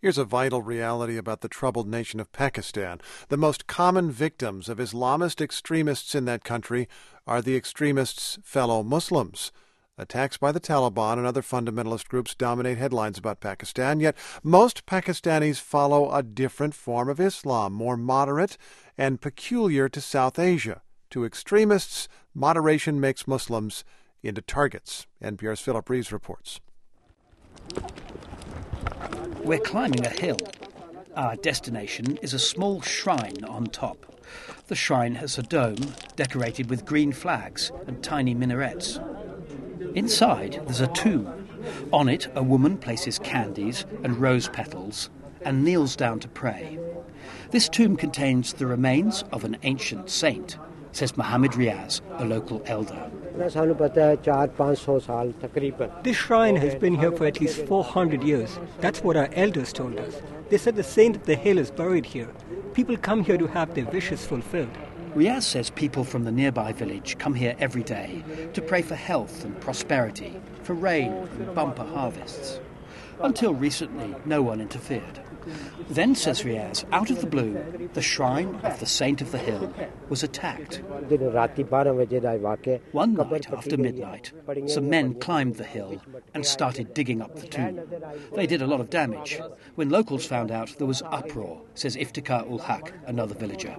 Here's a vital reality about the troubled nation of Pakistan. The most common victims of Islamist extremists in that country are the extremists' fellow Muslims. Attacks by the Taliban and other fundamentalist groups dominate headlines about Pakistan, yet most Pakistanis follow a different form of Islam, more moderate and peculiar to South Asia. To extremists, moderation makes Muslims into targets. NPR's Philip Reeves reports. We're climbing a hill. Our destination is a small shrine on top. The shrine has a dome decorated with green flags and tiny minarets. Inside, there's a tomb. On it, a woman places candies and rose petals and kneels down to pray. This tomb contains the remains of an ancient saint, says Mohammed Riaz, a local elder. This shrine has been here for at least 400 years. That's what our elders told us. They said the saint of the hill is buried here. People come here to have their wishes fulfilled. Riaz says people from the nearby village come here every day to pray for health and prosperity, for rain and bumper harvests. Until recently, no one interfered. Then, says Riaz, out of the blue, the shrine of the Saint of the Hill was attacked. One night after midnight, some men climbed the hill and started digging up the tomb. They did a lot of damage. When locals found out, there was uproar, says Iftikhar ul Haq, another villager.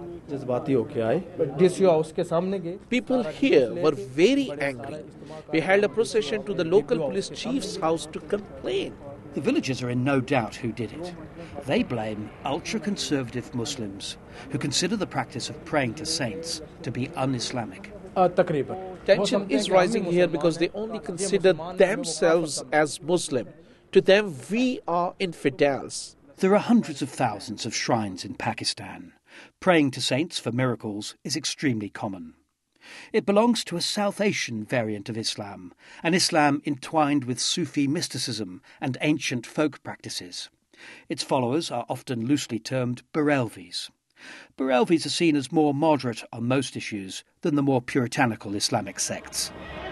People here were very angry. We held a procession to the local police chief's house to complain. The villagers are in no doubt who did it. They blame ultra-conservative Muslims who consider the practice of praying to saints to be un-Islamic. Tension is rising here because they only consider themselves as Muslim. To them, we are infidels. There are hundreds of thousands of shrines in Pakistan. Praying to saints for miracles is extremely common. It belongs to a South Asian variant of Islam, an Islam entwined with Sufi mysticism and ancient folk practices. Its followers are often loosely termed Barelvis. Barelvis are seen as more moderate on most issues than the more puritanical Islamic sects.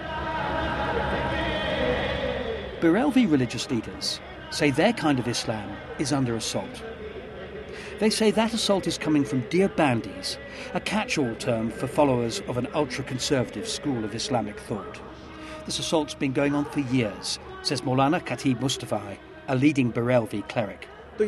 Barelvi religious leaders say their kind of Islam is under assault. They say that assault is coming from Deobandis, a catch-all term for followers of an ultra-conservative school of Islamic thought. This assault's been going on for years, says Maulana Khatib Mustafa, a leading Barelvi cleric. They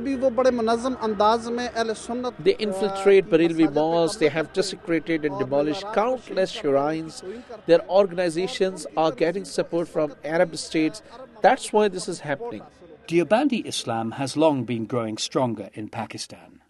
infiltrate Barelvi mosques, they have desecrated and demolished countless shrines. Their organizations are getting support from Arab states. That's why this is happening. Deobandi Islam has long been growing stronger in Pakistan.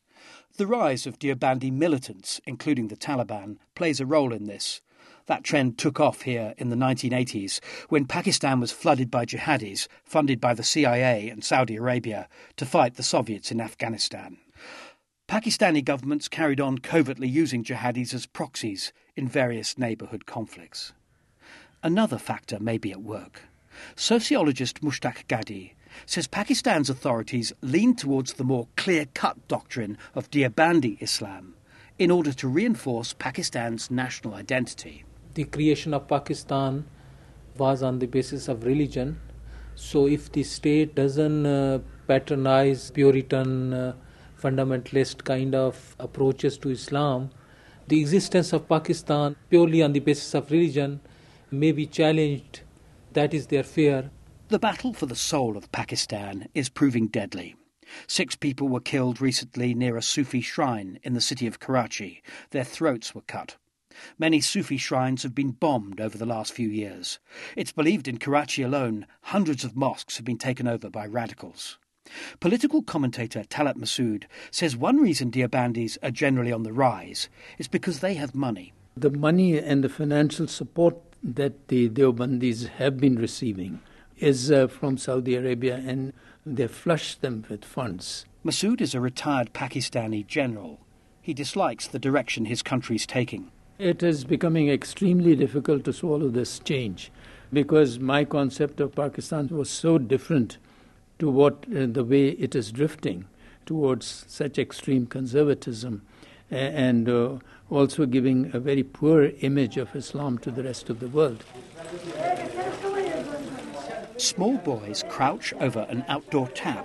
The rise of Deobandi militants, including the Taliban, plays a role in this. That trend took off here in the 1980s when Pakistan was flooded by jihadis funded by the CIA and Saudi Arabia to fight the Soviets in Afghanistan. Pakistani governments carried on covertly using jihadis as proxies in various neighbourhood conflicts. Another factor may be at work. Sociologist Mushtaq Gadi says Pakistan's authorities lean towards the more clear-cut doctrine of Deobandi Islam in order to reinforce Pakistan's national identity. The creation of Pakistan was on the basis of religion. So if the state doesn't patronize Puritan, fundamentalist kind of approaches to Islam, the existence of Pakistan purely on the basis of religion may be challenged. That is their fear. The battle for the soul of Pakistan is proving deadly. 6 people were killed recently near a Sufi shrine in the city of Karachi. Their throats were cut. Many Sufi shrines have been bombed over the last few years. It's believed in Karachi alone, hundreds of mosques have been taken over by radicals. Political commentator Talat Masood says one reason Deobandis are generally on the rise is because they have money. The money and the financial support that the Deobandis have been receiving is from Saudi Arabia, and they flush them with funds. Masood is a retired Pakistani general. He dislikes the direction his country's taking. It is becoming extremely difficult to swallow this change because my concept of Pakistan was so different to what the way it is drifting towards such extreme conservatism and also giving a very poor image of Islam to the rest of the world. Small boys crouch over an outdoor tap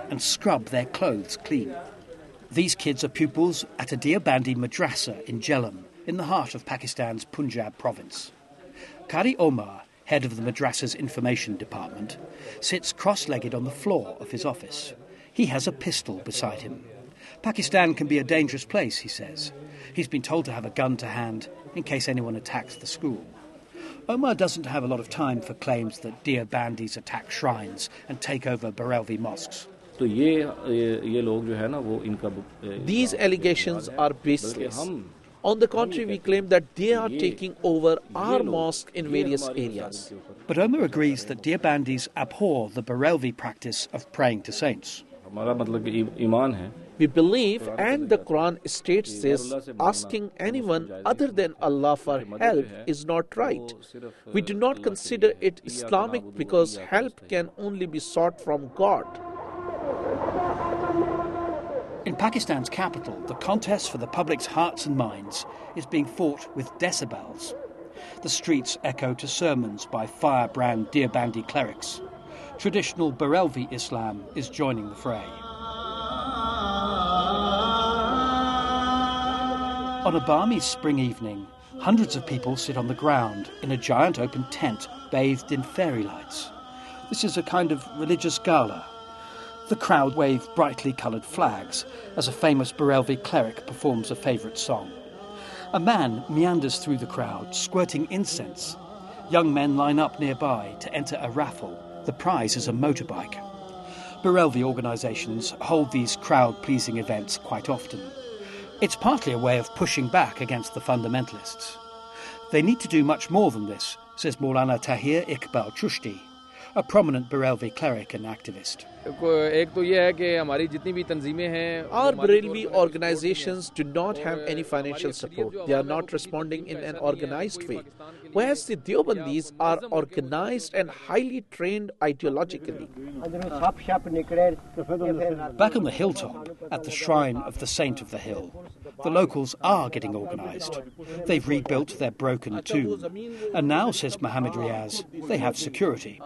and scrub their clothes clean. These kids are pupils at a Deobandi madrasa in Jhelum, in the heart of Pakistan's Punjab province. Qari Omar, head of the madrasa's information department, sits cross-legged on the floor of his office. He has a pistol beside him. Pakistan can be a dangerous place, he says. He's been told to have a gun to hand in case anyone attacks the school. Omar doesn't have a lot of time for claims that Deobandis attack shrines and take over Barelvi mosques. These allegations are baseless. On the contrary, we claim that they are taking over our mosque in various areas. But Omar agrees that Deobandis abhor the Barelvi practice of praying to saints. We believe, and the Quran states this, asking anyone other than Allah for help is not right. We do not consider it Islamic because help can only be sought from God. In Pakistan's capital, the contest for the public's hearts and minds is being fought with decibels. The streets echo to sermons by firebrand Deobandi clerics. Traditional Barelvi Islam is joining the fray. On a balmy spring evening, hundreds of people sit on the ground in a giant open tent bathed in fairy lights. This is a kind of religious gala. The crowd wave brightly coloured flags as a famous Barelvi cleric performs a favourite song. A man meanders through the crowd, squirting incense. Young men line up nearby to enter a raffle. The prize is a motorbike. Barelvi organisations hold these crowd-pleasing events quite often. It's partly a way of pushing back against the fundamentalists. They need to do much more than this, says Maulana Tahir Iqbal Chushti, a prominent Barelvi cleric and activist. Our Barelvi organizations do not have any financial support. They are not responding in an organized way. Whereas the Deobandis are organized and highly trained ideologically. Back on the hilltop, at the shrine of the Saint of the Hill, the locals are getting organised. They've rebuilt their broken tomb. And now, says Mohammed Riaz, they have security.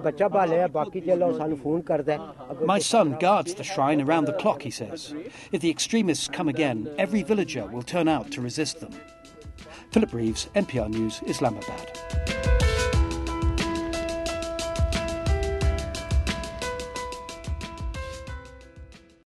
My son guards the shrine around the clock, he says. If the extremists come again, every villager will turn out to resist them. Philip Reeves, NPR News, Islamabad.